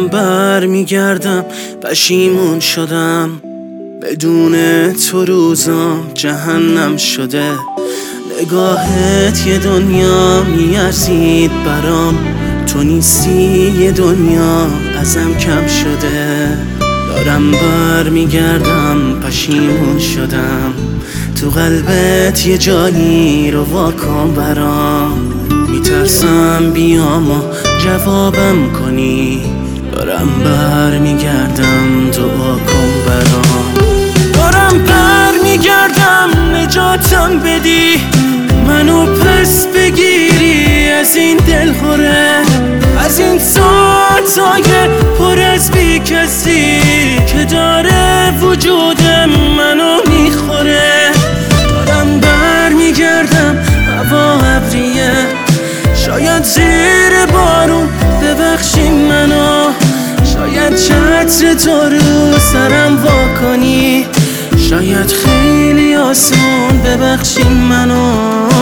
دارم بر میگردم، پشیمون شدم، بدون تو روزام جهنم شده. نگاهت یه دنیا میارزید برام، تو نیستی یه دنیا ازم کم شده. دارم بر میگردم، پشیمون شدم، تو قلبت یه جایی رو واکن برام. میترسم بیام و جوابم کنی، دارم بر میگردم، دعا کن برام. دارم بر میگردم، نجاتم بدی، منو پس بگیری از این دلخوره، از این ساعتای پر از بی کسی که داره وجود منو میخوره. دارم بر میگردم، هوا ابریه، شاید زیر بارون ببخشی منو، شاید چتر تو رو سرم واکنی، شاید خیلی آسون ببخشی منو.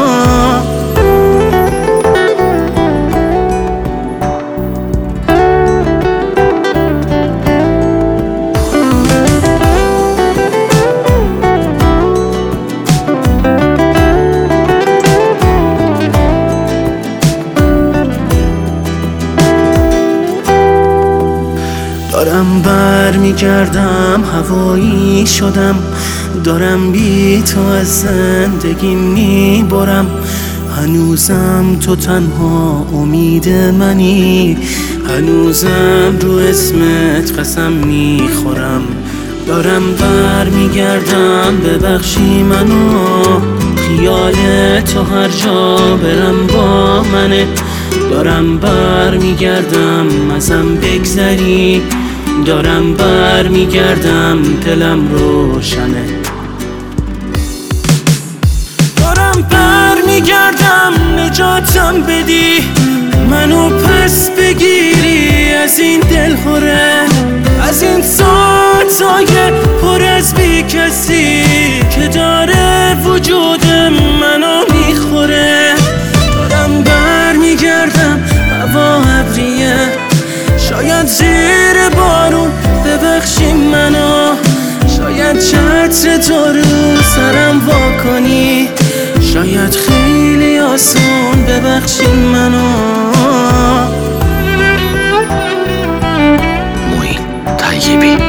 دارم بر میگردم، هوایی شدم، دارم بی تو از زندگی میبرم. هنوزم تو تنها امید منی، هنوزم رو اسمت قسم میخورم. دارم بر میگردم، ببخشی منو، خیال تو هر جا برم با منه. دارم بر میگردم، ازم بگذری، دارم بر میگردم، دلم روشنه. دارم بر میگردم، نجاتم بدی، منو پس بگیری از این دلخوره، از این ساعتای پر از بی کسی که داره وجود منو میخوره. دارم بر میگردم، هوا ابریه، شاید زیر بارون ببخشی منو، شاید چتر تو رو سرم واکنی، شاید خیلی آسون ببخشی منو. معین طیبی.